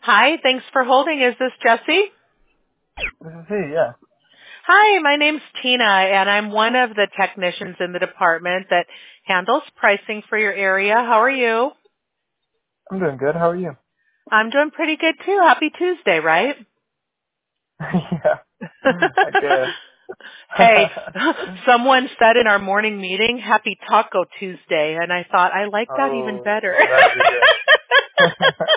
Hi, thanks for holding. Is this Jesse? This is he, yeah. Hi, my name's Tina, and I'm one of the technicians in the department that handles pricing for your area. How are you? I'm doing good. How are you? I'm doing pretty good too. Happy Tuesday, right? Yeah, I guess. Hey, someone said in our morning meeting, Happy Taco Tuesday, and I thought, I like that even Oh, better. that'd be good.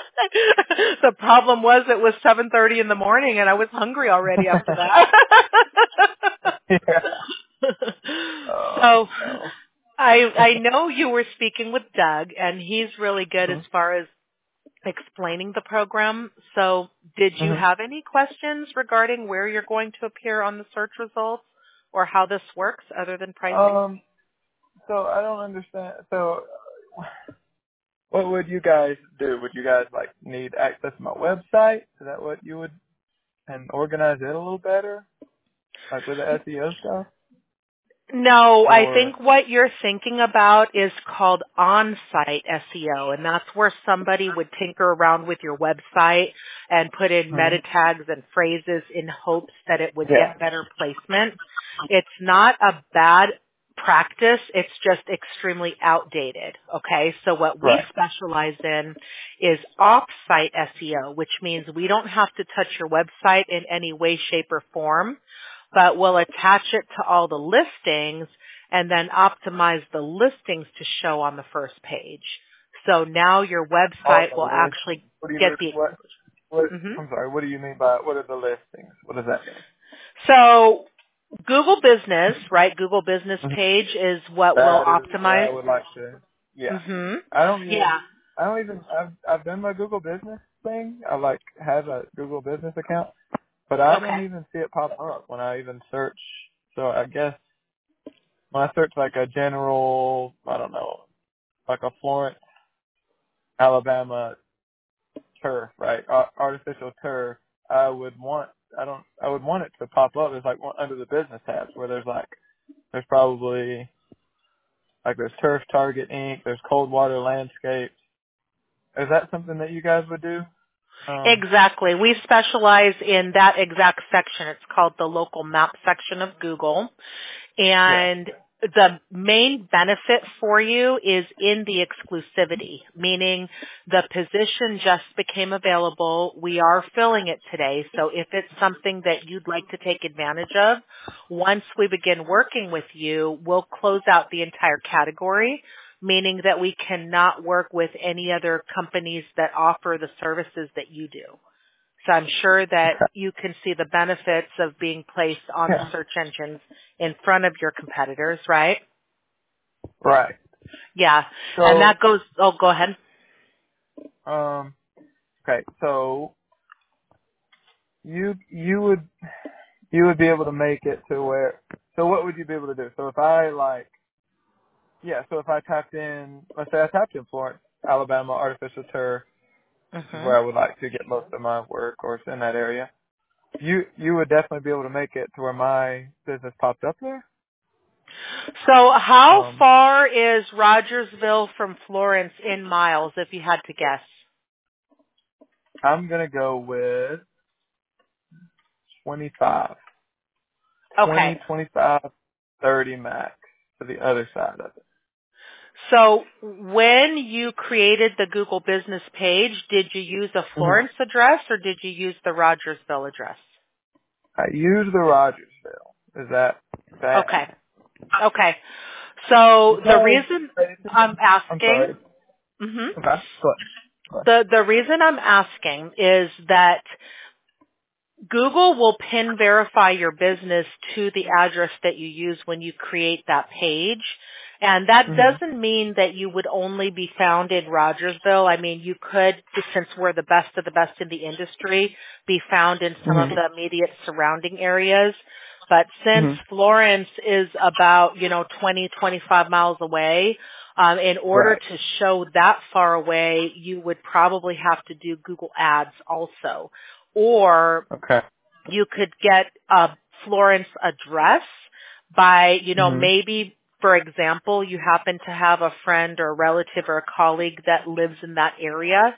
The problem was it was 7:30 in the morning, and I was hungry already after that. Yeah. Oh, So no. I know you were speaking with Doug, and he's really good as Mhm. far as explaining the program. So did you Mhm. have any questions regarding where you're going to appear on the search results or how this works other than pricing? So I don't understand. So what would you guys do? Would you guys like need access to my website? Is that what you would, and organize it a little better? Like with the SEO stuff? No, I Or, think what you're thinking about is called on-site SEO, and that's where somebody would tinker around with your website and put in meta Mhm. tags and phrases in hopes that it would Yeah. get better placement. It's not a bad practice, it's just extremely outdated, okay? So what we Right. specialize in is off-site SEO, which means we don't have to touch your website in any way, shape, or form, but we'll attach it to all the listings and then optimize the listings to show on the first page. So now your All website the will list. actually What do you get mean? the, What? mhm. I'm sorry. What do you mean by what are the listings? What does that mean? So Google Business, right? Google Business Mhm. page is what will That is where optimize. I would like to. Yeah. Mhm. I don't even. Yeah. I don't even. I've done my Google Business thing. I like have a Google Business account, but I Okay. don't even see it pop up when I even search. So I guess when I search like a general, I don't know, like a Florence, Alabama turf, right? Artificial turf. I would want. I would want it to pop up as like under the business tabs where there's probably like there's Turf Target Inc. There's Coldwater Landscape. Is that something that you guys would do? Exactly. We specialize in that exact section. It's called the local map section of Google. Yeah. And the main benefit for you is in the exclusivity, meaning the position just became available. We are filling it today. So if it's something that you'd like to take advantage of, once we begin working with you, we'll close out the entire category, meaning that we cannot work with any other companies that offer the services that you do. So I'm sure that Okay. you can see the benefits of being placed on the Yeah. search engines in front of your competitors, right? Right. Yeah. And So, that goes, oh, go ahead. um, okay. So you would be able to make it to where. So what would you be able to do? So if I like, yeah. So if I typed in, let's say I typed in Florence, Alabama artificial turf, which is hmm where I would like to get most of my work, or it's in that area. You would definitely be able to make it to where my business popped up there. So how Um, far is Rogersville from Florence in miles, if you had to guess? I'm gonna go with 25, Okay. 20, 25, 30 max to the other side of it. So when you created the Google business page, did you use a hmm Florence address or did you use the Rogersville address? I use the Rogersville. Is that Okay. bad? Okay. So the Because reason I'm I'm asking, sorry. mhm, Okay. Go ahead. Go ahead. the reason I'm asking is that Google will pin verify your business to the address that you use when you create that page. And that Mhm. doesn't mean that you would only be found in Rogersville. I mean, you could, since we're the best of the best in the industry, be found in some of Mhm. the immediate surrounding areas. But since Mhm. Florence is about, 20, 25 miles away, in order Right. to show that far away, you would probably have to do Google Ads also. Or Okay. you could get a Florence address by, Mhm. maybe, for example, you happen to have a friend or a relative or a colleague that lives in that area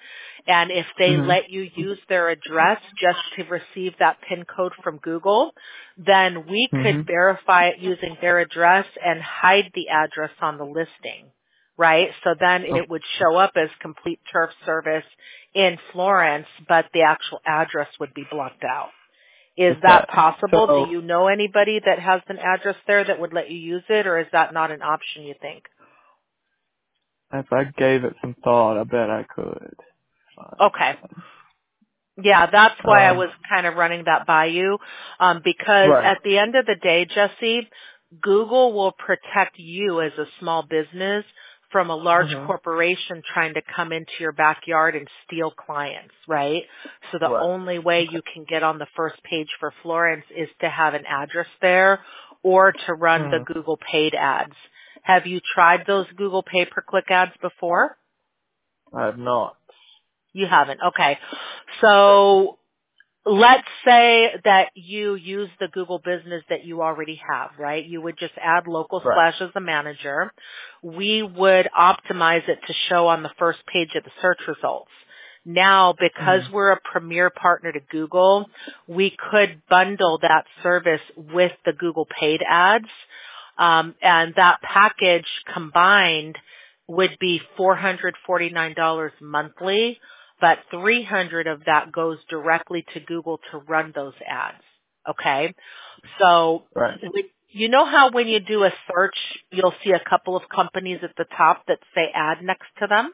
And if they Mhm. let you use their address just to receive that PIN code from Google, then we could Mhm. verify it using their address and hide the address on the listing, right? So then Oh, it would show up as complete turf service in Florence, but the actual address would be blocked out. Is okay. that possible? Do So you know anybody that has an address there that would let you use it, or is that not an option, you think? if I gave it some thought, I bet I could find Okay. one. Yeah, that's why I was kind of running that by you, because Right. at the end of the day, Jesse, Google will protect you as a small business from a large Mhm. corporation trying to come into your backyard and steal clients, right? So the Right. only way you can get on the first page for Florence is to have an address there or to run the Mhm. Google paid ads. Have you tried those Google pay-per-click ads before? I have not. You haven't. Okay. So let's say that you use the Google business that you already have, right? You would just add local Right. slash as a manager. We would optimize it to show on the first page of the search results. Now, because Mhm. we're a premier partner to Google, we could bundle that service with the Google paid ads. And that package combined would be $449 monthly, but 300 of that goes directly to Google to run those ads. Okay? So, Right. you know how when you do a search, you'll see a couple of companies at the top that say ad next to them?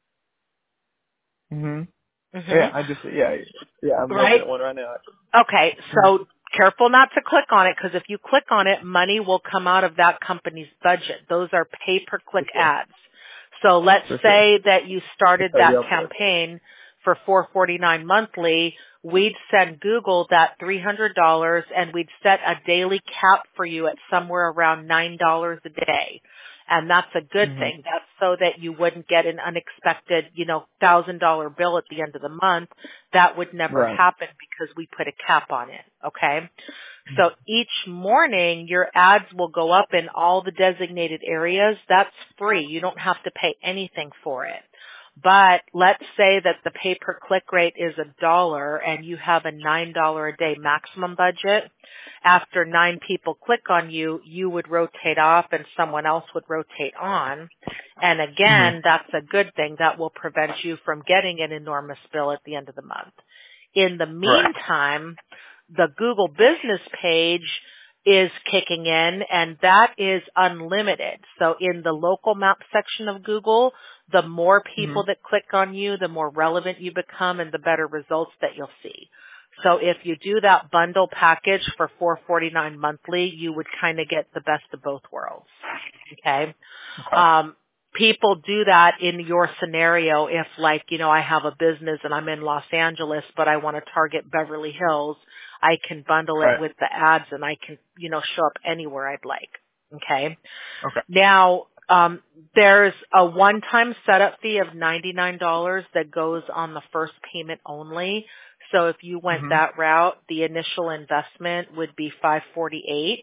Mhm. Hmm. Yeah, yeah. I'm looking Right? at one right now. Okay, Mhm. so careful not to click on it, because if you click on it, money will come out of that company's budget. Those are pay-per-click For sure. ads. So let's For sure. say that you started Okay. that Yep. campaign for $449 monthly. We'd send Google that $300 and we'd set a daily cap for you at somewhere around $9 a day. And that's a good Mhm. thing. That's so that you wouldn't get an unexpected, $1,000 bill at the end of the month. That would never Right. happen because we put a cap on it. Okay. So each morning your ads will go up in all the designated areas. That's free. You don't have to pay anything for it. But let's say that the pay-per-click rate is $1 and you have a $9 a day maximum budget. After 9 people click on you, you would rotate off and someone else would rotate on. And Mhm. again, that's a good thing. That will prevent you from getting an enormous bill at the end of the month. In the Right. meantime, the Google business page is kicking in, and that is unlimited. So in the local map section of Google, the more people Mhm. that click on you, the more relevant you become and the better results that you'll see. So if you do that bundle package for $449 monthly, you would kind of get the best of both worlds. Okay. Okay. People do that in your scenario if I have a business and I'm in Los Angeles, but I want to target Beverly Hills. I can bundle it Right. with the ads and I can, show up anywhere I'd like. Okay. Okay. Now, there's a one-time setup fee of $99 that goes on the first payment only. So if you went Mhm. that route, the initial investment would be $548.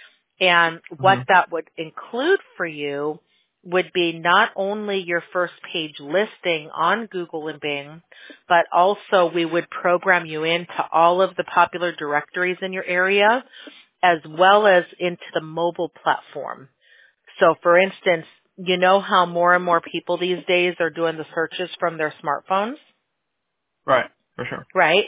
And what Mhm. that would include for you would be not only your first page listing on Google and Bing, but also we would program you into all of the popular directories in your area, as well as into the mobile platform. So for instance, you know how more and more people these days are doing the searches from their smartphones? Right. For sure. Right?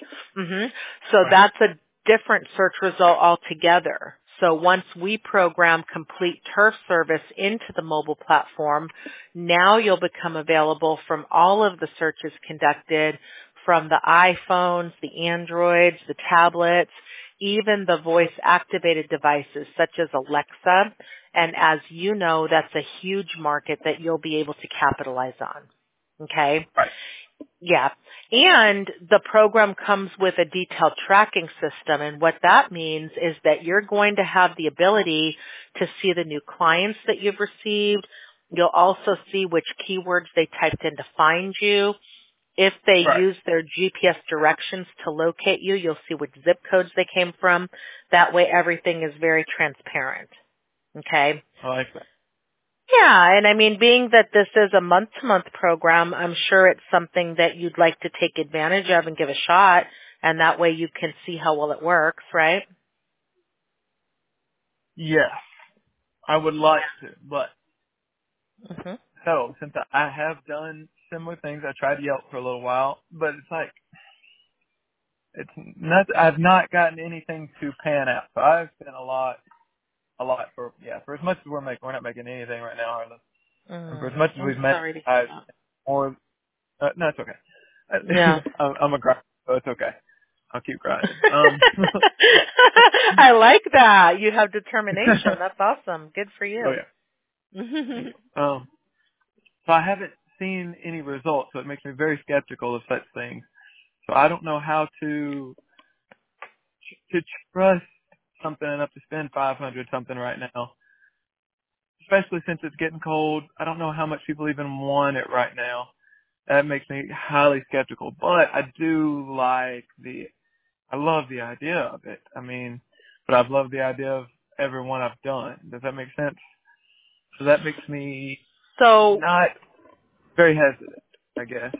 So Right. that's a different search result altogether. So once we program complete turf service into the mobile platform, now you'll become available from all of the searches conducted from the iPhones, the Androids, the tablets, even the voice activated devices such as Alexa. And as you know, that's a huge market that you'll be able to capitalize on. Okay? Right. Yeah. And the program comes with a detailed tracking system. And what that means is that you're going to have the ability to see the new clients that you've received. You'll also see which keywords they typed in to find you. If they Right. use their GPS directions to locate you, you'll see which zip codes they came from. That way everything is very transparent. Okay? I like that. Yeah, and I mean, being that this is a month-to-month program, I'm sure it's something that you'd like to take advantage of and give a shot, and that way you can see how well it works, right? Yes, I would like to, but Hmm. so since I have done similar things, I tried Yelp for a little while, but it's like it's not. I've not gotten anything to pan out. So I've spent a lot for as much as we're not making anything right now, Harlan. And for as much as I'm we've made, sorry to hear I that. or no, it's okay. Yeah. I'm a grinder, so it's okay. I'll keep grinding. I like that. You have determination. That's awesome. Good for Oh you. yeah, thank you. So I haven't seen any results, so it makes me very skeptical of such things. So I don't know how to trust something enough to spend 500 something right now, especially since it's getting cold. I don't know how much people even want it right now. That makes me highly skeptical, but I love the idea of it. I mean, but I've loved the idea of every one I've done. Does that make sense? So that makes me So, not very hesitant, I guess.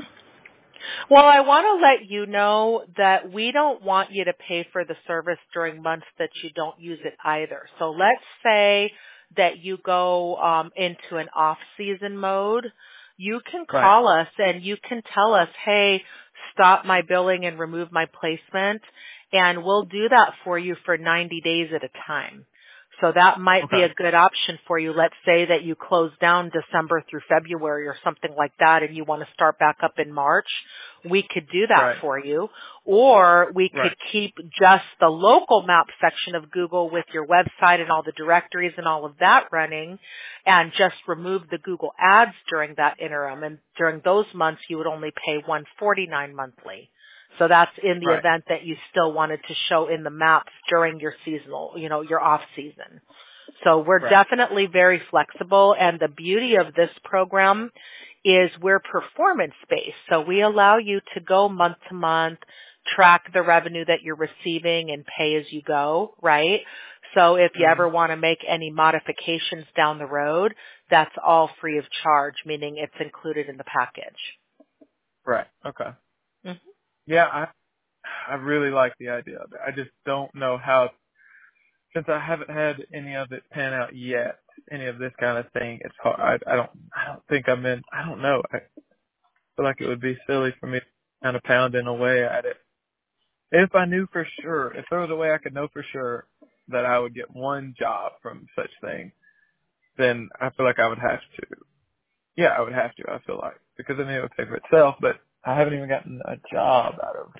well, I want to let you know that we don't want you to pay for the service during months that you don't use it either. So let's say that you go into an off-season mode. You can Right. call us and you can tell us, hey, stop my billing and remove my placement, and we'll do that for you for 90 days at a time. So that might be Okay. a good option for you. Let's say that you close down December through February or something like that and you want to start back up in March. We could do that Right. for you. Or we could Right. keep just the local map section of Google with your website and all the directories and all of that running and just remove the Google ads during that interim. And during those months you would only pay $149 monthly. So that's in the Right. event that you still wanted to show in the maps during your seasonal, your off season. So we're Right. definitely very flexible, and the beauty of this program is we're performance based. So we allow you to go month to month, track the revenue that you're receiving and pay as you go, right? So if you Mm-hmm. ever want to make any modifications down the road, that's all free of charge, meaning it's included in the package. Right. Okay. Mhm. Yeah, I really like the idea of it. I just don't know how, since I haven't had any of it pan out yet, any of this kind of thing. It's hard. I don't think I don't know. I feel like it would be silly for me to kind of pounding away at it. If I knew for sure, if there was a way I could know for sure that I would get one job from such thing, then I feel like I would have to. Yeah, I would have to, I feel like. Because I mean it would pay for itself, but I haven't even gotten a job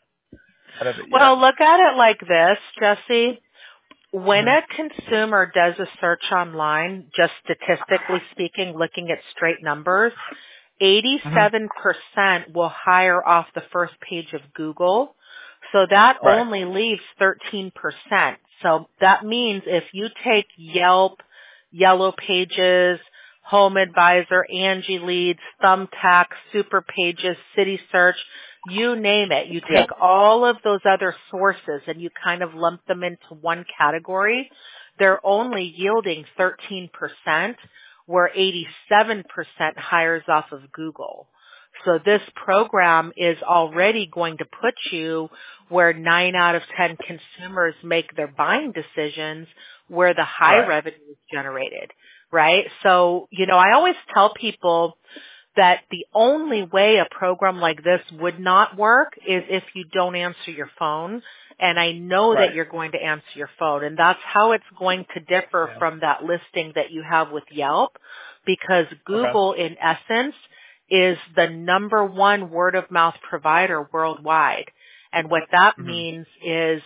out of it yet. Well, look at it like this, Jesse. When Mhm. a consumer does a search online, just statistically speaking, looking at straight numbers, Mhm. 87% will hire off the first page of Google. So that Right. only leaves 13%. So that means if you take Yelp, Yellow Pages, Home Advisor, Angie Leads, Thumbtack, Super Pages, City Search, you name it. You Yeah. take all of those other sources and you kind of lump them into one category. They're only yielding 13%, where 87% hires off of Google. So this program is already going to put you where 9 out of 10 consumers make their buying decisions, where the high Right. revenue is generated, right? So, I always tell people that the only way a program like this would not work is if you don't answer your phone. And I know that Right. you're going to answer your phone. And that's how it's going to differ Yeah. from that listing that you have with Yelp, because Okay. Google, in essence, is the number one word of mouth provider worldwide. And what that Mhm. means is,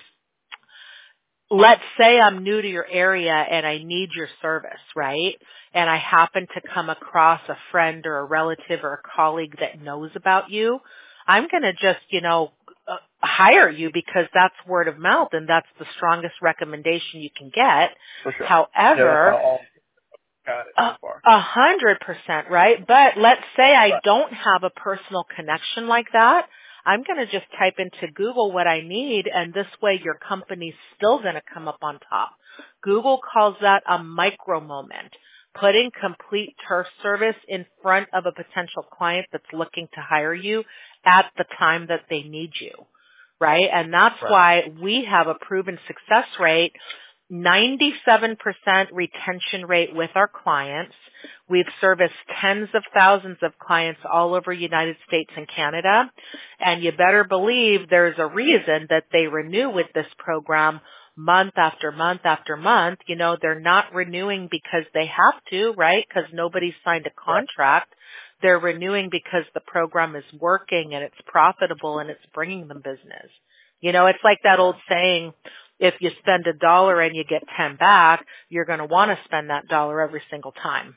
let's say I'm new to your area and I need your service, right? And I happen to come across a friend or a relative or a colleague that knows about you. I'm going to just, hire you because that's word of mouth and that's the strongest recommendation you can get. For sure. Yeah, that's how However, all got it a so far. 100%, right? But let's say I Right. don't have a personal connection like that. I'm going to just type into Google what I need, and this way your company's still going to come up on top. Google calls that a micro moment. putting complete turf service in front of a potential client that's looking to hire you at the time that they need you, right? And that's why we have a proven success rate, 97% retention rate with our clients. We've serviced tens of thousands of clients all over United States and Canada. And you better believe there's a reason that they renew with this program month after month after month. You know, they're not renewing because they have to, right? Because nobody's signed a contract. They're renewing because the program is working and it's profitable and it's bringing them business. You know, it's like that old saying, if you spend $1 and you get 10 back, you're going to want to spend that dollar every single time.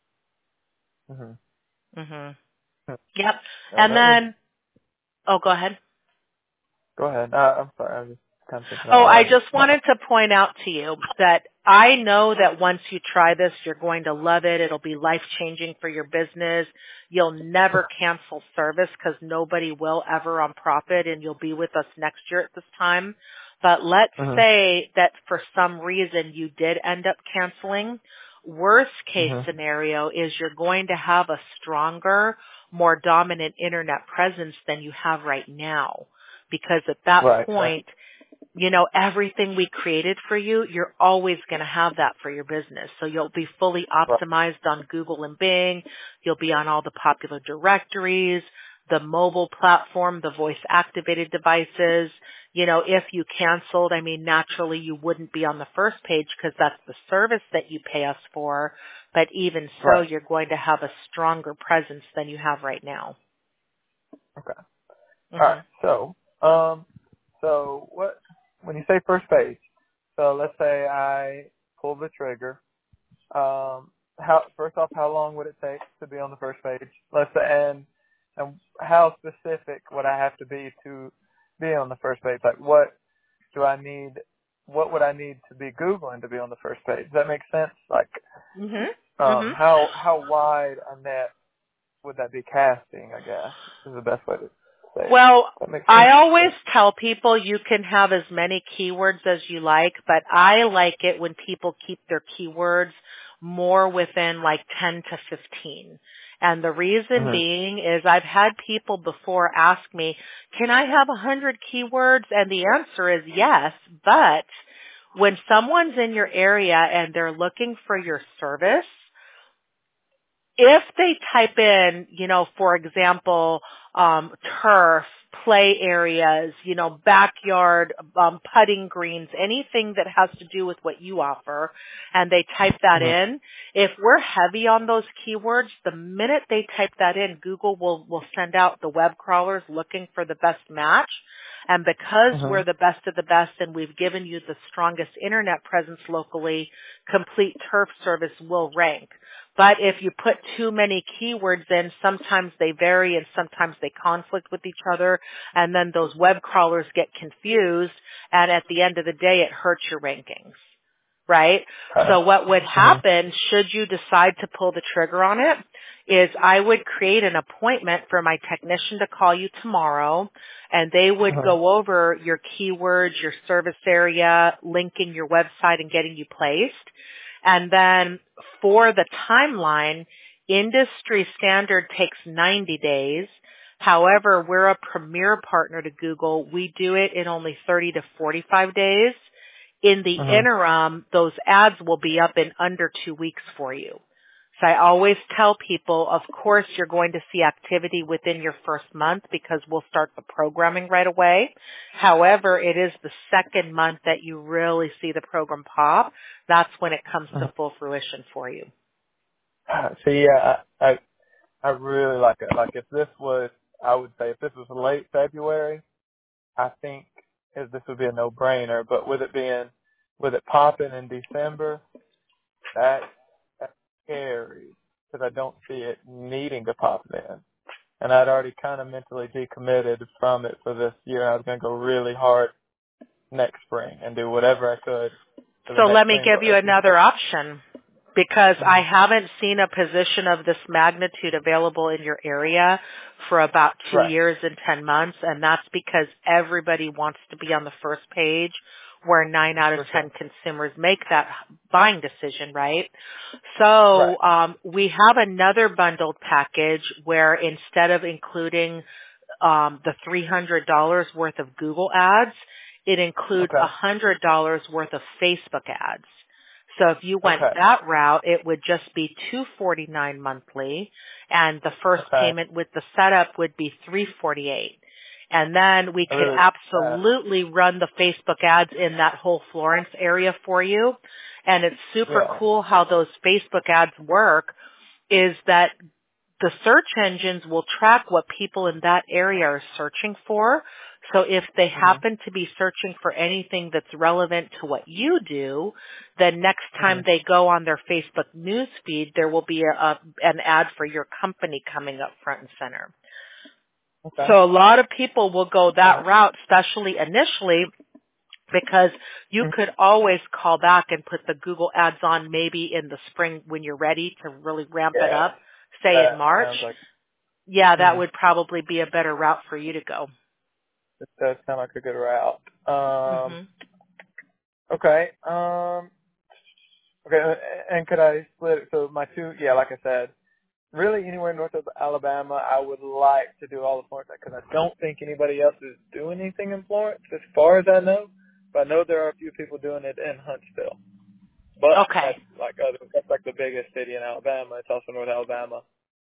Yep. And then, go ahead. Go ahead. I'm sorry. I was just kind of thinking. I just wanted to point out to you that I know that once you try this, you're going to love it. It'll be life-changing for your business. You'll never cancel service because nobody will ever on profit, and you'll be with us next year at this time. But let's say that for some reason you did end up canceling. Worst case scenario is you're going to have a stronger, more dominant internet presence than you have right now. Because at that point, you know, everything we created for you, you're always going to have that for your business. So you'll be fully optimized on Google and Bing. You'll be on all the popular directories, the mobile platform, the voice-activated devices. You know, if you canceled, I mean, naturally you wouldn't be on the first page because that's the service that you pay us for. But even so, you're going to have a stronger presence than you have right now. Okay. All right. So what, when you say first page, so let's say I pull the trigger, first off, how long would it take to be on the first page? Let's say, and how specific would I have to be on the first page? Like, what would I need to be Googling to be on the first page? Does that make sense? Like, how wide a net would that be casting, I guess, is the best way to say it. Well, I always tell people you can have as many keywords as you like, but I like it when people keep their keywords more within like 10 to 15. And the reason being is I've had people before ask me, can I have 100 keywords? And the answer is yes, but when someone's in your area and they're looking for your service, if they type in, you know, for example, turf, play areas, you know, backyard, putting greens, anything that has to do with what you offer, and they type that in, if we're heavy on those keywords, the minute they type that in, Google will send out the web crawlers looking for the best match. And because we're the best of the best and we've given you the strongest internet presence locally, complete turf service will rank. But if you put too many keywords in, sometimes they vary and sometimes they conflict with each other, and then those web crawlers get confused, and at the end of the day, it hurts your rankings, right? So what would happen, should you decide to pull the trigger on it, is I would create an appointment for my technician to call you tomorrow, and they would go over your keywords, your service area, linking your website and getting you placed. And then for the timeline, industry standard takes 90 days. However, we're a premier partner to Google. We do it in only 30 to 45 days. In the interim, those ads will be up in under 2 weeks for you. So I always tell people, of course, you're going to see activity within your first month because we'll start the programming right away. However, it is the second month that you really see the program pop. That's when it comes to full fruition for you. See, I really like it. Like if this was late February, I think this would be a no-brainer. But with it popping in December, that's scary because I don't see it needing to pop then. And I'd already kind of mentally decommitted from it for this year. I was going to go really hard next spring and do whatever I could. So let me give you another option, because I haven't seen a position of this magnitude available in your area for about 2 years and 10 months, and that's because everybody wants to be on the first page. where 9 out of For 10 sure. consumers make that buying decision, right? Right. So we have another bundled package where instead of including the $300 worth of Google ads, it includes Okay. $100 worth of Facebook ads. So if you went Okay. that route, it would just be $249 monthly, and the first Okay. payment with the setup would be $348. And then we I could really absolutely run the Facebook ads in that whole Florence area for you. And it's super yeah. cool how those Facebook ads work is that the search engines will track what people in that area are searching for. So if they Mhm. happen to be searching for anything that's relevant to what you do, then next time Mhm. they go on their Facebook news feed, there will be an ad for your company coming up front and center. Okay. So a lot of people will go All that right. route, especially initially, because you Mhm. could always call back and put the Google ads on maybe in the spring when you're ready to really ramp it Yeah. up, say in That March. sounds like. Yeah, that Mhm. would probably be a better route for you to go. It does sound like a good route. Hmm. Okay. Okay. And could I split it? So my two, yeah, like I said, really anywhere north of Alabama, I would like to do all of Florence because I don't think anybody else is doing anything in Florence as far as I know. But I know there are a few people doing it in Huntsville. But Okay. that's like the biggest city in Alabama. It's also North Alabama.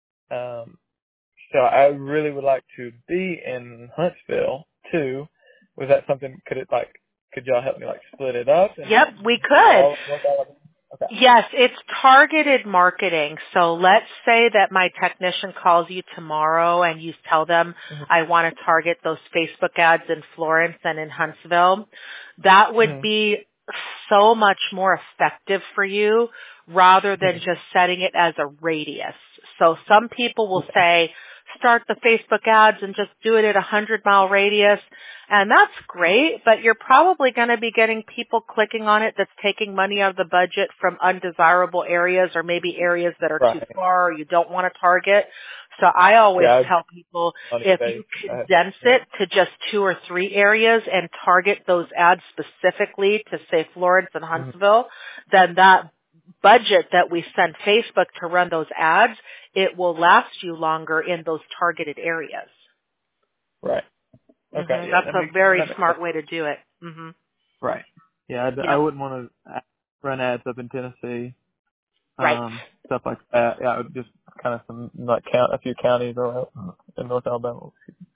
Um, so I really would like to be in Huntsville too. Was that something? Could y'all help me like split it up Yep, and we do could. all of North Alabama? Okay. Yes, it's targeted marketing. So let's say that my technician calls you tomorrow and you tell them I want to target those Facebook ads in Florence and in Huntsville. That would Mm-hmm. be so much more effective for you rather than Mm-hmm. just setting it as a radius. So some people will say, start the Facebook ads and just do it at a 100-mile radius. And that's great, but you're probably going to be getting people clicking on it that's taking money out of the budget from undesirable areas or maybe areas that are too Right. far or you don't want to target. So I always Yeah. tell people Money if you base. condense Yeah. it to just 2 or 3 areas and target those ads specifically to say Florence and Mm-hmm. Huntsville, then that budget that we send Facebook to run those ads, it will last you longer in those targeted areas. Right. Okay. Yeah. That's a very That makes sense. smart way to do it. Right. Yeah. I Yep. wouldn't want to run ads up in Tennessee. Right. Stuff like that. Yeah. I would just kind of a few counties around in North Alabama.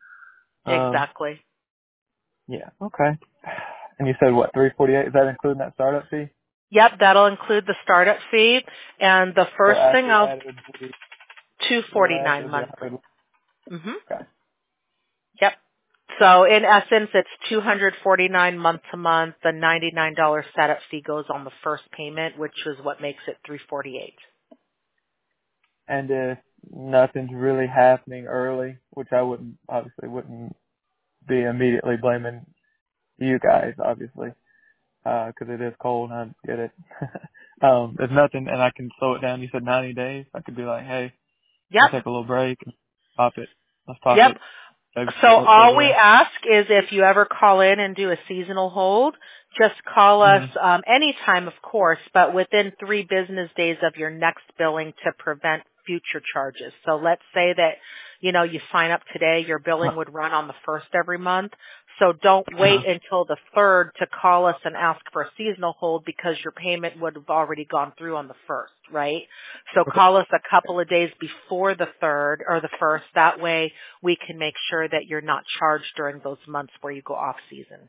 Um. Exactly. Yeah. Okay. And you said what? 348? Is that including that startup fee? Yep, that'll include the startup fee and the So first thing after I'll that, it would be 249 monthly. 100. Mhm. Okay. Yep. So in essence, it's 249 month to month. The $99 setup fee goes on the first payment, which is what makes it 348. And if nothing's really happening early, which I obviously wouldn't be immediately blaming you guys, obviously, because it is cold and I get it. If nothing, and I can slow it down. You said 90 days. I could be like, hey, Yep. I'll take a little break and pop it. Let's pop Yep. it. Maybe So all we February. ask is if you ever call in and do a seasonal hold, just call us Mm-hmm. anytime, of course, but within 3 business days of your next billing to prevent future charges. So let's say that, you sign up today, your billing would run on the 1st every month. So don't wait until the 3rd to call us and ask for a seasonal hold because your payment would have already gone through on the 1st, right? So Okay. call us a couple of days before the 3rd or the 1st. That way we can make sure that you're not charged during those months where you go off season.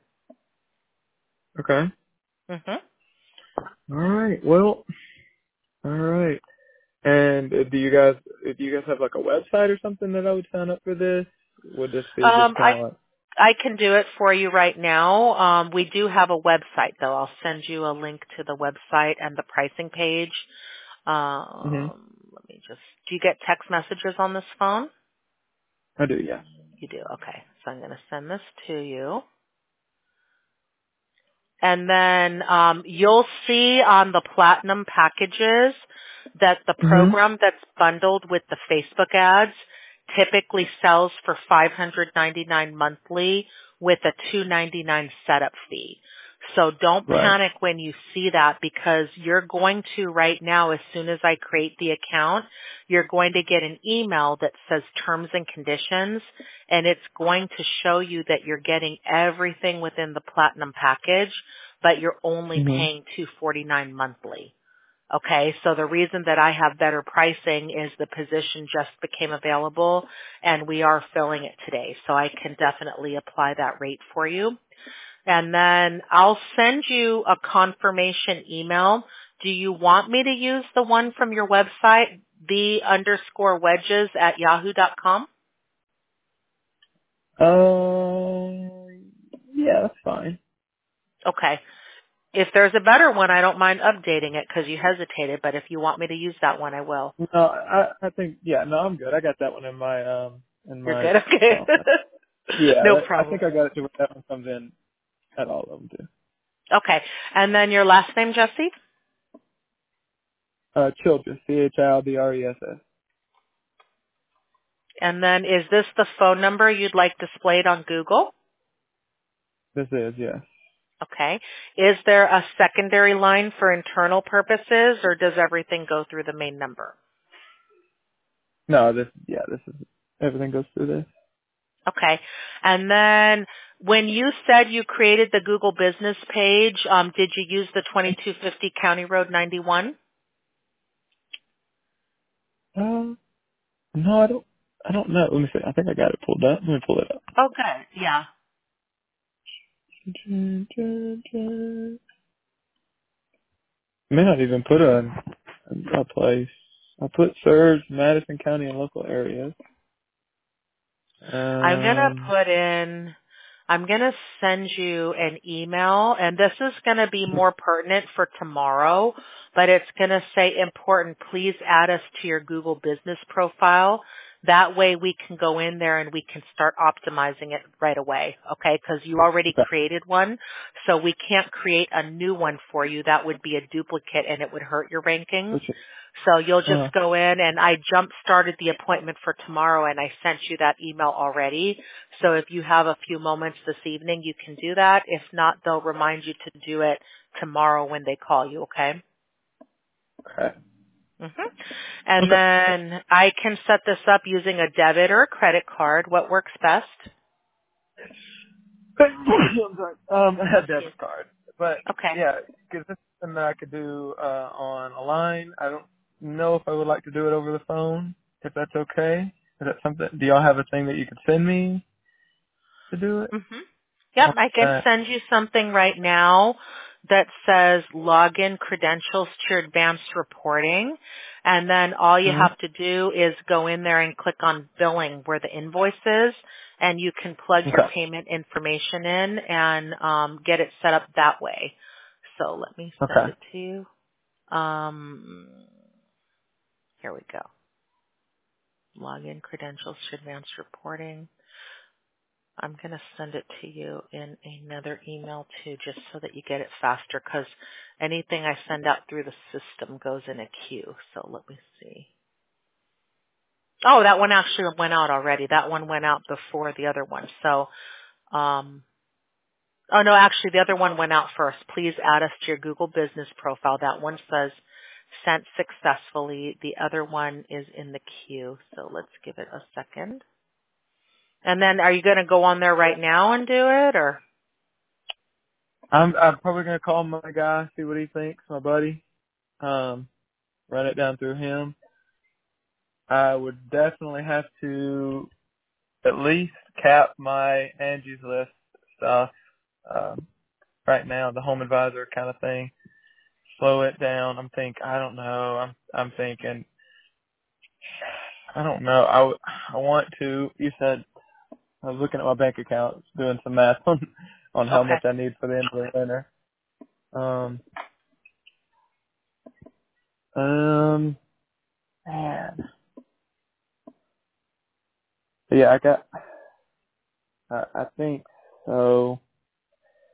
Okay. Mhm. All right. Well. All right. And do you guys have like a website or something that I would sign up for this? Would this be just kind I of like? I can do it for you right now. We do have a website though. I'll send you a link to the website and the pricing page. Mm-hmm. Let me just. Do you get text messages on this phone? I do. Yeah. You do. Okay. So I'm going to send this to you. And then you'll see on the platinum packages that the Mm-hmm. program that's bundled with the Facebook ads typically sells for $599 monthly with a $299 setup fee. So don't Right. panic when you see that, because you're going to right now, as soon as I create the account, you're going to get an email that says terms and conditions, and it's going to show you that you're getting everything within the platinum package, but you're only Mhm. paying $249 monthly. Okay, so the reason that I have better pricing is the position just became available and we are filling it today. So I can definitely apply that rate for you. And then I'll send you a confirmation email. Do you want me to use the one from your website, the_wedges@yahoo.com? Yeah, that's fine. Okay. If there's a better one, I don't mind updating it because you hesitated, but if you want me to use that one, I will. No, I think no, I'm good. I got that one in You're my good? Okay. phone. Yeah, No I problem. think I got it to where that one comes in at all of them too. Okay. And then your last name, Jesse? Childress, Childress. And then is this the phone number you'd like displayed on Google? This is, yes. Okay. Is there a secondary line for internal purposes, or does everything go through the main number? No, this is, everything goes through this. Okay. And then when you said you created the Google business page, did you use the 2250 County Road 91? No, I don't know. Let me see. I think I got it pulled up. Let me pull it up. Okay. Yeah. May not even put a place. I put serves Madison County and local areas. Um, I'm going to send you an email, and this is going to be more pertinent for tomorrow, but it's going to say important, please add us to your Google business profile. That way we can go in there and we can start optimizing it right away, okay? Because you already okay. created one, so we can't create a new one for you. That would be a duplicate and it would hurt your rankings. So you'll just go in, and I jump-started the appointment for tomorrow, and I sent you that email already. So if you have a few moments this evening, you can do that. If not, they'll remind you to do it tomorrow when they call you, okay? Okay. And Okay. then I can set this up using a debit or a credit card. What works best? I'm sorry. I had Excuse debit card, but me. Okay. yeah, because this is something that I could do on a line. I don't know if I would like to do it over the phone. If that's okay, is that something? Do y'all have a thing that you could send me to do it? Yep, I can send you something right now that says login credentials to your advanced reporting. And then all you Mm-hmm. have to do is go in there and click on billing where the invoice is, and you can plug your Okay. payment information in and get it set up that way. So let me send Okay. it to you. Here we go. Login credentials to advanced reporting. I'm going to send it to you in another email too, just so that you get it faster, because anything I send out through the system goes in a queue. So let me see. Oh, that one actually went out already. That one went out before the other one. So, oh no, actually the other one went out first. Please add us to your Google business profile. That one says sent successfully. The other one is in the queue. So let's give it a second. And then are you going to go on there right now and do it, or? I'm probably gonna call my guy, see what he thinks, my buddy. Run it down through him. I would definitely have to at least cap my Angie's List stuff right now, the home advisor kind of thing. Slow it down. I don't know. I'm thinking. I don't know. I want to. You said I was looking at my bank account, doing some math on how Okay. much I need for the end of the winter. Man. Yeah, I think so.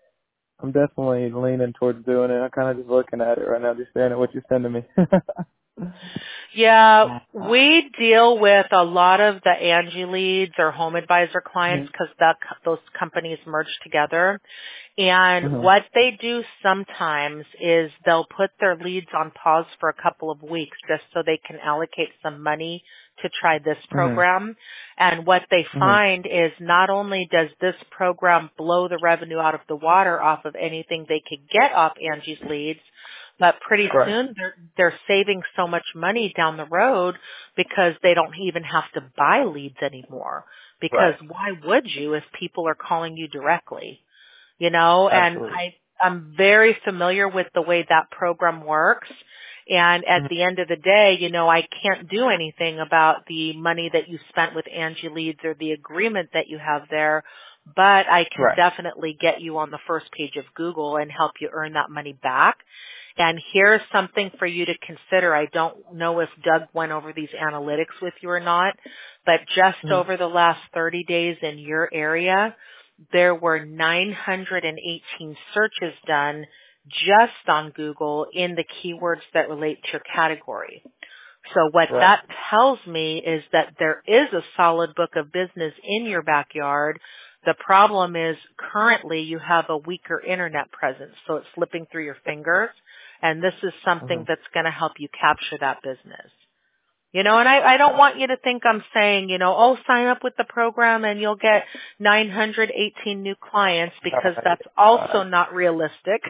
I'm definitely leaning towards doing it. I'm kind of just looking at it right now, just staring at what you're sending me. Yeah, we deal with a lot of the Angie leads or home advisor clients because those companies merge together. And what they do sometimes is they'll put their leads on pause for a couple of weeks just so they can allocate some money to try this program. And what they find is not only does this program blow the revenue out of the water off of anything they could get off Angie's leads, but pretty soon they're saving so much money down the road because they don't even have to buy leads anymore. Because why would you if people are calling you directly? You know, and I'm very familiar with the way that program works. And at the end of the day, you know, I can't do anything about the money that you spent with Angie Leads or the agreement that you have there, but I can definitely get you on the first page of Google and help you earn that money back. And here's something for you to consider. I don't know if Doug went over these analytics with you or not, but just over the last 30 days in your area, there were 918 searches done just on Google in the keywords that relate to your category. So what that tells me is that there is a solid book of business in your backyard. The problem is currently you have a weaker internet presence, so it's slipping through your fingers, and this is something that's going to help you capture that business. You know, and I don't want you to think I'm saying, you know, oh, sign up with the program and you'll get 918 new clients, because that's also not realistic.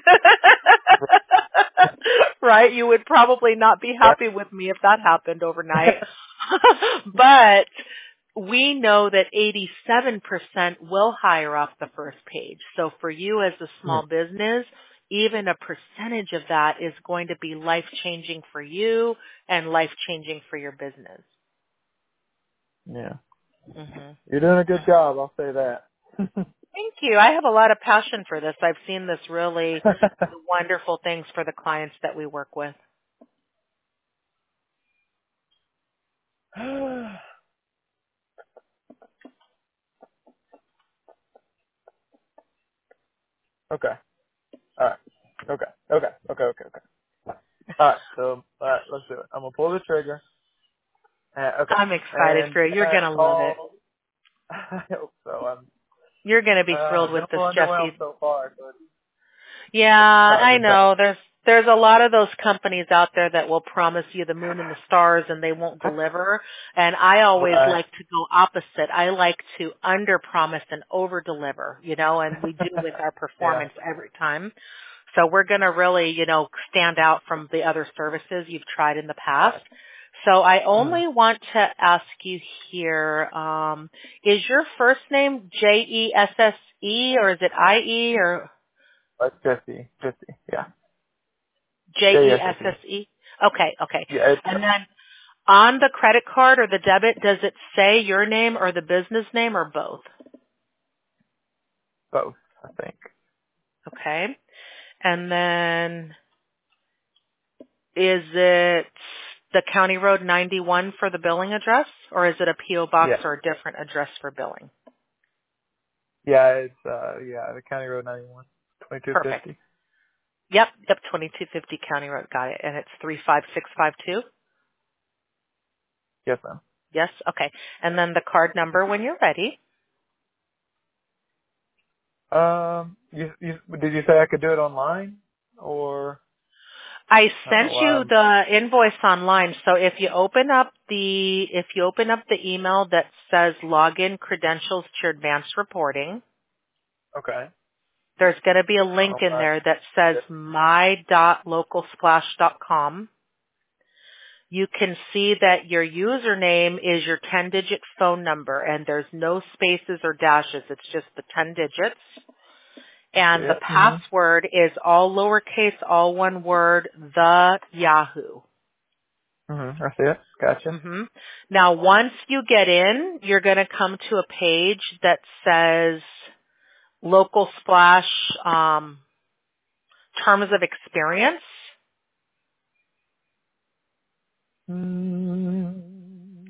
Right? You would probably not be happy with me if that happened overnight. But we know that 87% will hire off the first page. So for you as a small business, even a percentage of that is going to be life-changing for you and life-changing for your business. Yeah. You're doing a good job, I'll say that. Thank you. I have a lot of passion for this. I've seen this really wonderful things for the clients that we work with. Okay. All right. Okay. All right. So, let's do it. I'm gonna pull the trigger. Okay. I'm excited for you. You're gonna love it. I hope so. You're gonna be thrilled with this, Jesse. So far, but yeah, I know. There's a lot of those companies out there that will promise you the moon and the stars and they won't deliver. And I always like to go opposite. I like to under promise and over deliver, you know, and we do with our performance every time. So we're going to really, you know, stand out from the other services you've tried in the past. So I only want to ask you here, is your first name Jesse or is it IE or? Jesse, yeah. Jesse? Okay. Yeah, And then on the credit card or the debit, does it say your name or the business name or both? Both, I think. Okay. And then is it the County Road 91 for the billing address, or is it a P.O. box or a different address for billing? Yeah, it's the County Road 91, 2250. Perfect. Yep, 2250 County Road, got it. And it's 35652? Yes, ma'am. Yes, okay. And then the card number when you're ready. Did you say I could do it online or? I sent you the invoice online. So if you open up the email that says login credentials to your advanced reporting. Okay. There's going to be a link in there that says my.localsplash.com. You can see that your username is your 10-digit phone number, and there's no spaces or dashes. It's just the 10 digits. And the password is all lowercase, all one word, the Yahoo. I see it. Gotcha. Now, once you get in, you're going to come to a page that says Local Splash Terms of Experience.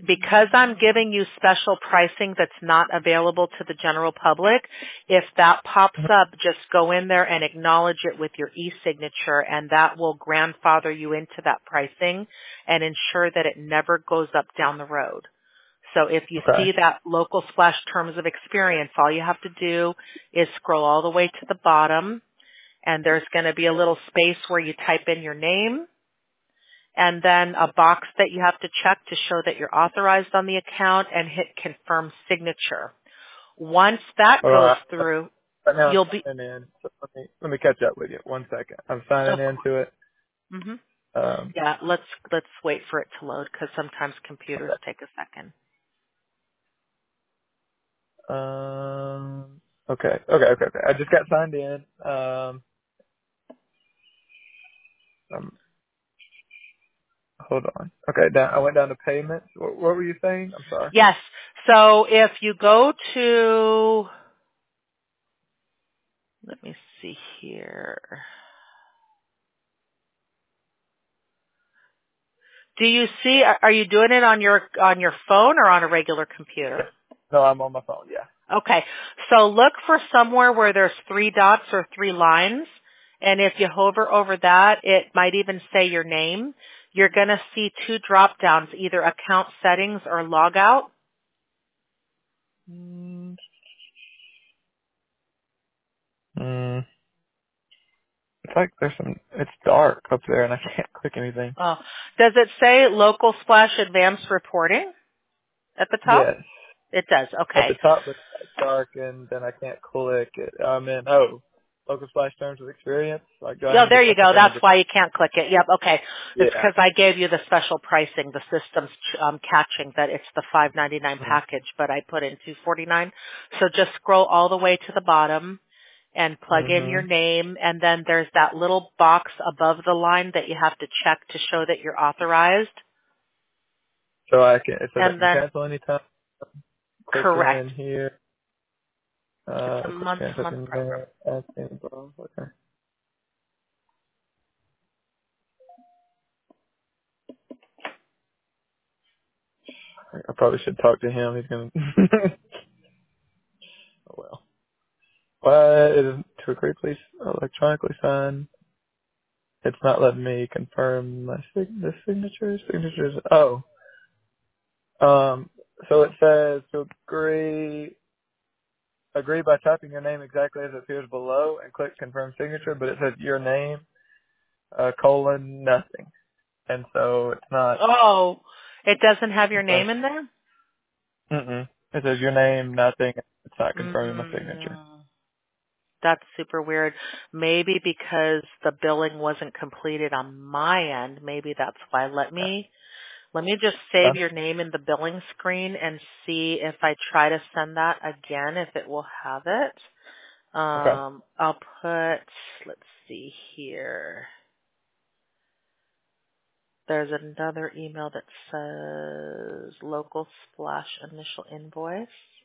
because I'm giving you special pricing that's not available to the general public, if that pops up, just go in there and acknowledge it with your e-signature, and that will grandfather you into that pricing and ensure that it never goes up down the road. So if you see Okay. that local splash terms of experience, all you have to do is scroll all the way to the bottom, and there's going to be a little space where you type in your name, and then a box that you have to check to show that you're authorized on the account, and hit confirm signature. Once that Hold goes on. through, Right now I'm you'll be, signing in. So let me catch up with you. 1 second. I'm signing of course. into it. hmm Um, Yeah, let's wait for it to load because sometimes computers okay. take a second. Okay. I just got signed in. Um, hold on. Okay, I went down to payments. What were you saying? I'm sorry. Yes. So if you go to, let me see here. Do you see, are you doing it on your phone or on a regular computer? No, I'm on my phone. Yeah. Okay. So look for somewhere where there's 3 dots or 3 lines. And if you hover over that, it might even say your name. You're going to see 2 drop downs, either account settings or logout. Mm, it's like it's dark up there and I can't click anything. Oh. Does it say local splash advanced reporting at the top? Yes. It does. At the Okay. top it's dark and then I can't click it. I'm in, local splash terms of experience. Like, do I Oh, need to there you enter go. them That's again? why you can't click it. Yep. Okay. It's Yeah. because I gave you the special pricing. The system's catching that it's the $5.99 Mhm. package, but I put in $2.49. So just scroll all the way to the bottom and plug in your Mhm. name, and then there's that little box above the line that you have to check to show that you're authorized. So it says I And can then, cancel anytime. Click correct. in here. It's a Click cancel month-to-month in program. there. Asking above. Okay. I probably should talk to him. He's gonna. Oh well. What is to agree, please electronically sign. It's not letting me confirm the signatures. Signatures. Oh. So it says to agree by typing your name exactly as it appears below and click confirm signature, but it says your name, colon, nothing. And so it's not, Oh, it doesn't have your but, name in there? it says your name, nothing. It's not confirming my signature. Mm. That's super weird. Maybe because the billing wasn't completed on my end. Maybe that's why. Let me just save Okay. your name in the billing screen and see if I try to send that again, if it will have it. Okay. I'll put, let's see here. There's another email that says local splash initial invoice.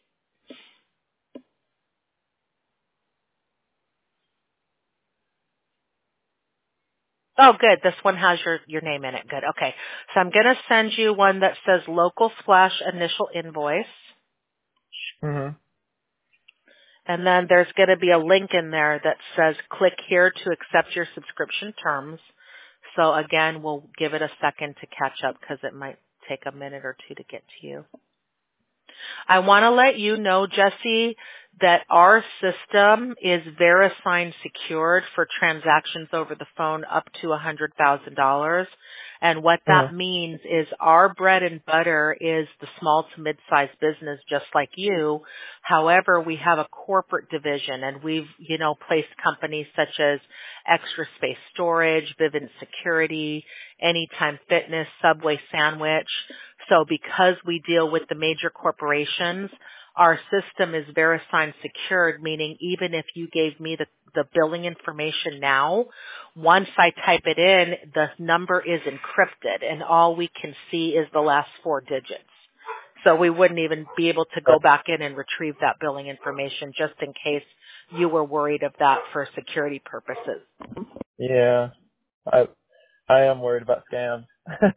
Oh, good. This one has your name in it. Good. Okay. So I'm going to send you one that says local splash initial invoice. Mhm. And then there's going to be a link in there that says click here to accept your subscription terms. So again, we'll give it a second to catch up because it might take a minute or two to get to you. I want to let you know, Jesse, that our system is VeriSign secured for transactions over the phone up to $100,000. And what that Mhm. means is our bread and butter is the small to mid-sized business just like you. However, we have a corporate division and we've, placed companies such as Extra Space Storage, Vivint Security, Anytime Fitness, Subway Sandwich. So because we deal with the major corporations, our system is VeriSign secured, meaning even if you gave me the billing information now, once I type it in, the number is encrypted and all we can see is the last 4 digits. So we wouldn't even be able to go back in and retrieve that billing information just in case you were worried of that for security purposes. Yeah. I am worried about scams.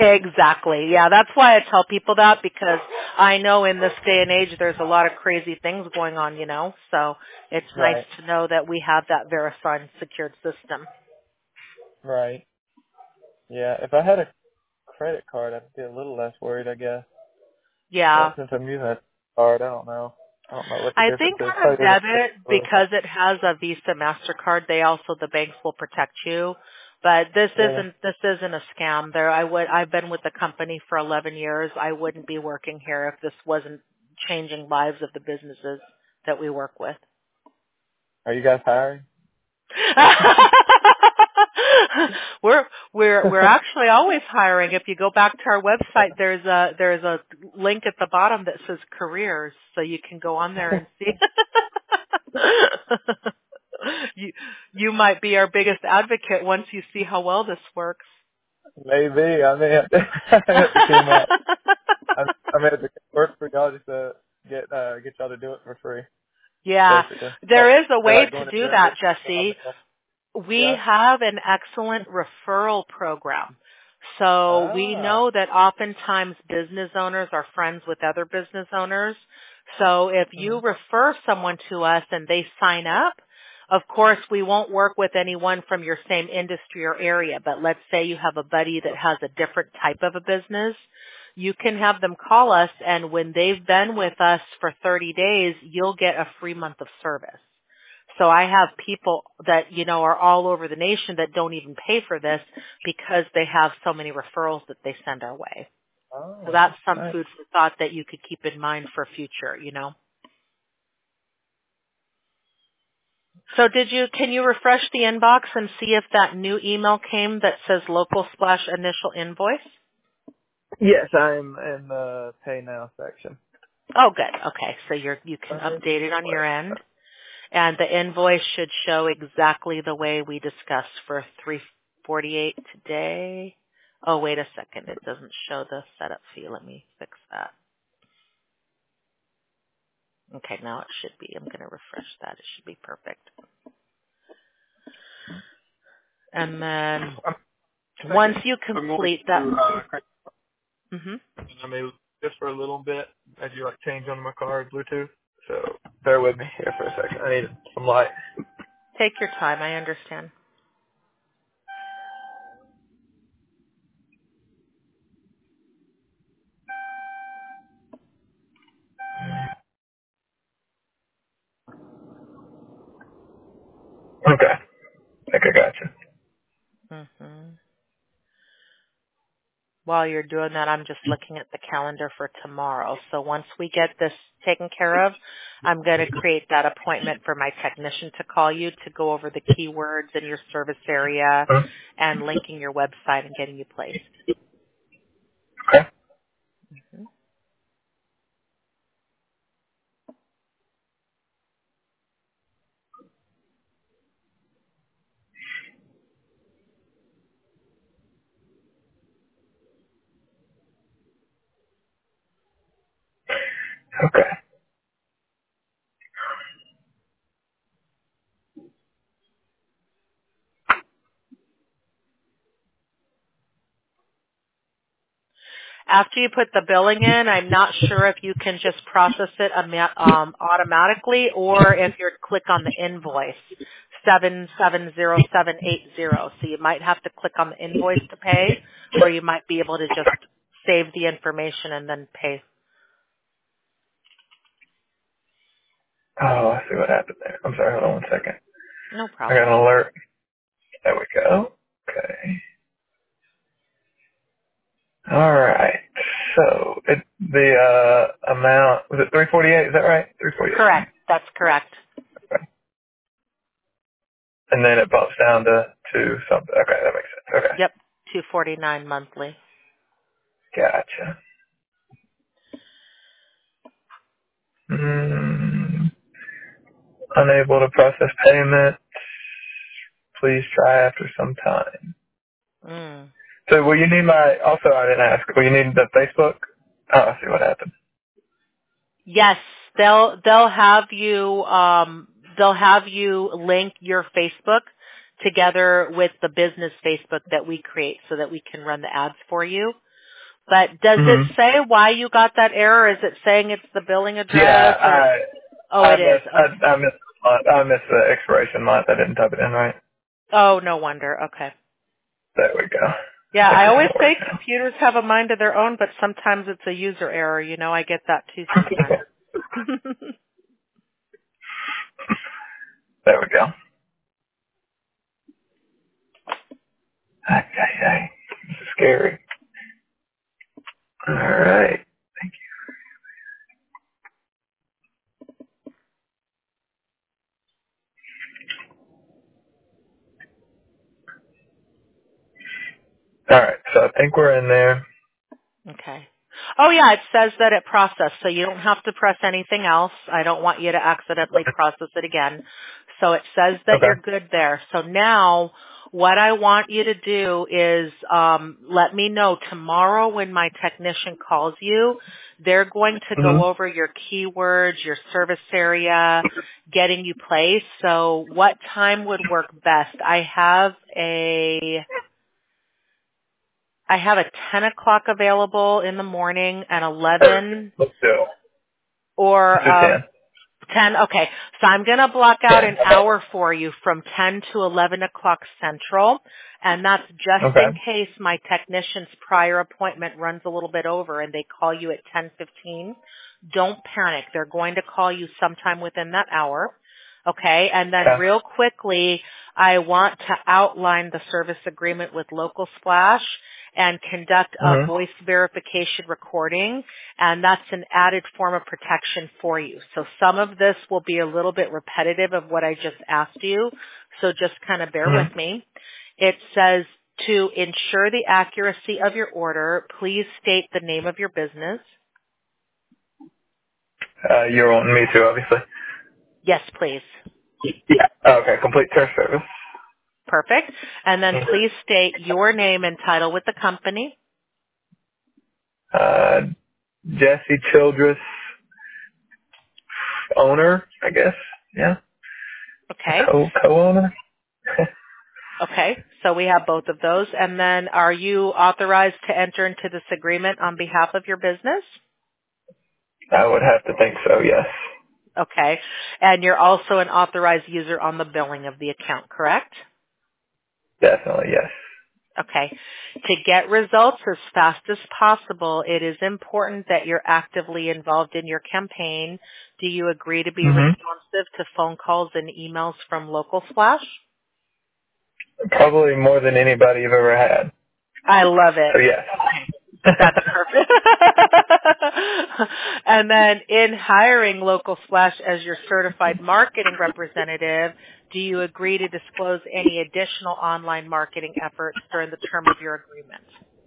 Exactly. Yeah, that's why I tell people that, because I know in this day and age there's a lot of crazy things going on, so it's nice Right. to know that we have that verified and secured system. Right. Yeah. If I had a credit card, I'd be a little less worried, I guess. Yeah. But since I'm using a card, I don't know. I don't know what the I difference think is. on a Probably debit, because it has a Visa MasterCard, the banks will protect you. But this really. isn't a scam. I've been with the company for 11 years. I wouldn't be working here if this wasn't changing lives of the businesses that we work with. Are you guys hiring? we're actually always hiring. If you go back to our website, there's a link at the bottom that says careers, so you can go on there and see. you might be our biggest advocate once you see how well this works. Maybe. I may have to, I may have to team up. I may have to work for y'all just to get y'all to do it for free, Yeah, basically. there is a They're way like to going to do do that, it. Jesse. We Yeah. have an excellent referral program. So we Ah. know that oftentimes business owners are friends with other business owners. So if you Mhm. refer someone to us and they sign up, of course we won't work with anyone from your same industry or area, but let's say you have a buddy that has a different type of a business. You can have them call us, and when they've been with us for 30 days, you'll get a free month of service. So I have people that, are all over the nation that don't even pay for this because they have so many referrals that they send our way. So Oh. that's some Nice. food for thought that you could keep in mind for future. So can you refresh the inbox and see if that new email came that says local/initial invoice? Yes, I'm in the pay now section. Oh, good. Okay. So you can update it on your end. And the invoice should show exactly the way we discussed for 348 today. Oh, wait a second. It doesn't show the setup fee. Let me fix that. Okay, now it should be. I'm going to refresh that. It should be perfect. And then I'm once checking. you I'm going complete that. to hmm I may just for a little bit as you change on my car Bluetooth. So bear with me here for a second. I need some light. Take your time. I understand. Okay. I think I got you. hmm While you're doing that, I'm just looking at the calendar for tomorrow. So once we get this taken care of, I'm going to create that appointment for my technician to call you to go over the keywords in your service area Huh? and linking your website and getting you placed. Okay. hmm Okay. After you put the billing in, I'm not sure if you can just process it automatically or if you click on the invoice, 770780. So you might have to click on the invoice to pay, or you might be able to just save the information and then pay. Oh, I see what happened there. I'm sorry. Hold on one second. No I got problem. an alert. There we go. Okay. All right. So the amount was it 348? Is that right? 348. Correct. That's correct. Okay. And then it bumps down to two something. Okay, that makes sense. Okay. Yep. 249 monthly. Gotcha. Unable to process payment. Please try after some time. Mm. So will you need also I didn't ask, will you need the Facebook? Oh, I see what happened. Yes, they'll have you link your Facebook together with the business Facebook that we create so that we can run the ads for you. But does Mhm. it say why you got that error? Is it saying it's the billing address? Or? Yeah, Oh, it is. Okay. I missed the month. I missed the expiration month. I didn't type it in right. Oh, no wonder. Okay. There we go. Yeah, Looks I like always it'll work say computers have a mind of their own, but sometimes it's a user error. You know, I get that too now. sometimes. There we go. Okay. This is scary. All right. Thank you. All right. So I think we're in there. Okay. Oh yeah, it says that it processed, so you don't have to press anything else. I don't want you to accidentally process it again. So it says that Okay. you're good there. So now what I want you to do is let me know tomorrow when my technician calls you. They're going to go Mhm. over your keywords, your service area, getting you placed. So what time would work best? I have a 10 o'clock available in the morning and Perfect. 11 Let's do it. or Let's do 10. 10. Okay. So I'm going to block out 10. an hour for you from 10 to 11 o'clock Central. And that's just Okay. in case my technician's prior appointment runs a little bit over and they call you at 10:15. Don't panic. They're going to call you sometime within that hour. Okay. And then Okay. real quickly, I want to outline the service agreement with Local Splash and conduct a Mhm. voice verification recording, and that's an added form of protection for you. So some of this will be a little bit repetitive of what I just asked you, so just kind of bear with Mhm. me. It says, to ensure the accuracy of your order, please state the name of your business. You're wanting me to, obviously. Yes, please. Yeah. Okay. Complete turf service. Perfect. And then Mhm. please state your name and title with the company. Uh, Jesse Childress, owner, I guess. Yeah. Okay. Co-owner. Okay, so we have both of those. And then are you authorized to enter into this agreement on behalf of your business? I would have to think so. Yes. Okay, and you're also an authorized user on the billing of the account, correct? Definitely. Yes. Okay. To get results as fast as possible, it is important that you're actively involved in your campaign. Do you agree to be Mhm. responsive to phone calls and emails from Local Splash? Probably more than anybody you've ever had. I love it. So yes. That's perfect. And then in hiring Local Splash as your certified marketing representative, do you agree to disclose any additional online marketing efforts during the term of your agreement?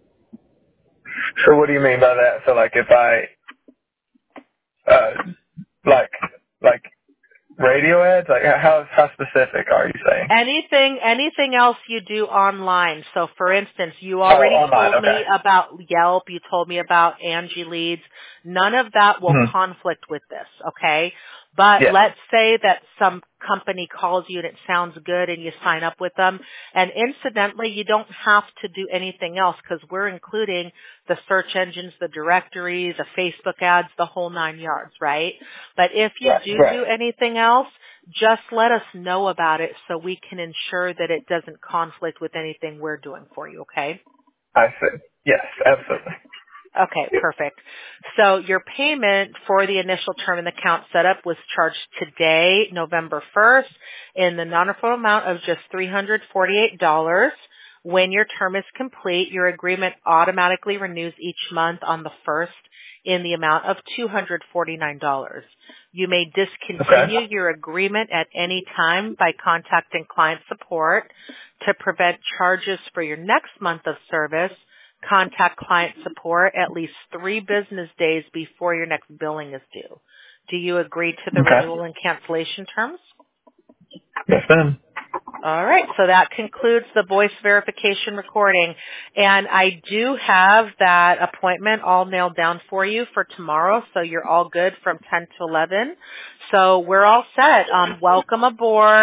So what do you mean by that? So like if I uh like like radio ads, like how specific are you saying? Anything else you do online. So for instance, you Oh, already online. told Okay. me about Yelp, you told me about Angie Leads. None of that will Mhm. conflict with this, okay? But Yeah. let's say that some company calls you and it sounds good and you sign up with them. And incidentally, you don't have to do anything else because we're including the search engines, the directories, the Facebook ads, the whole 9 yards, right? But if you Right. do anything else, just let us know about it so we can ensure that it doesn't conflict with anything we're doing for you, okay? I see. Yes, absolutely. Okay, perfect. So your payment for the initial term in the account setup was charged today, November 1st, in the non-refundable amount of just $348. When your term is complete, your agreement automatically renews each month on the 1st in the amount of $249. You may discontinue Okay. your agreement at any time by contacting client support. To prevent charges for your next month of service, contact client support at least 3 business days before your next billing is due. Do you agree to the Okay. renewal and cancellation terms? Yes, ma'am. All right, so that concludes the voice verification recording. And I do have that appointment all nailed down for you for tomorrow, so you're all good from 10 to 11. So we're all set. Welcome aboard.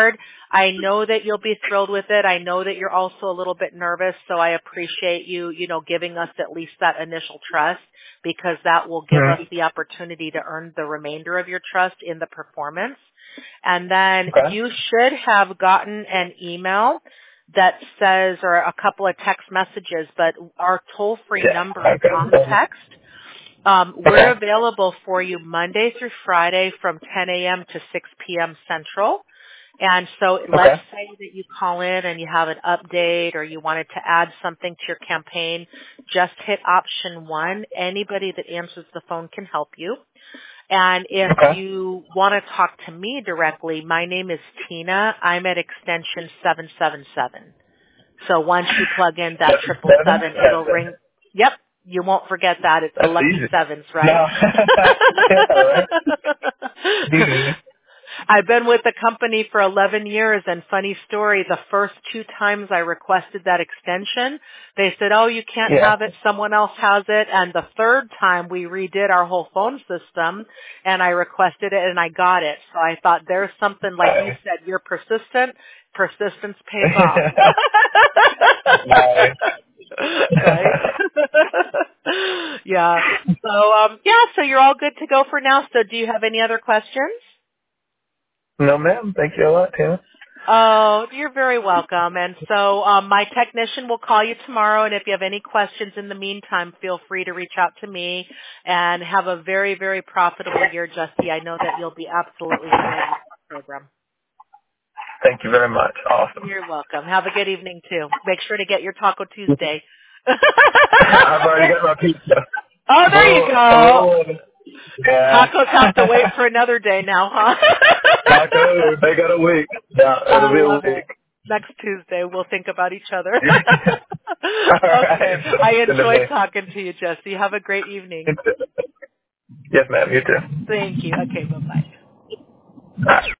I know that you'll be thrilled with it. I know that you're also a little bit nervous, so I appreciate you, giving us at least that initial trust, because that will give us the opportunity to earn the remainder of your trust in the performance. And then you should have gotten an email that says, or a couple of text messages, but our toll-free number is on the text. We're available for you Monday through Friday from 10 a.m. to 6 p.m. Central. And so let's say that you call in and you have an update or you wanted to add something to your campaign, just hit option 1. Anybody that answers the phone can help you. And if you want to talk to me directly, my name is Tina. I'm at extension 777. So once you plug in that 777, it'll ring. Yep. You won't forget that. It's the lucky sevens, right? No. I've been with the company for 11 years, and funny story, the first 2 times I requested that extension, they said, oh, you can't have it, someone else has it, and the third time we redid our whole phone system, and I requested it, and I got it. So I thought there's something, like you said, you're persistent, persistence pays off. Right? Yeah. So you're all good to go for now. So do you have any other questions? No, ma'am. Thank you a lot, Tina. Oh, you're very welcome. And so my technician will call you tomorrow, and if you have any questions in the meantime, feel free to reach out to me, and have a very, very profitable year, Justy. I know that you'll be absolutely thrilled with the program. Thank you very much. Awesome. You're welcome. Have a good evening, too. Make sure to get your Taco Tuesday. I've already got my pizza. Oh, there you go. Yeah. Tacos have to wait for another day now, huh? Tacos, they got a week. Yeah, it'll be a week. It. Next Tuesday, we'll think about each other. Okay. I enjoyed talking to you, Jesse. Have a great evening. Yes, ma'am. You too. Thank you. Okay, bye-bye. Bye.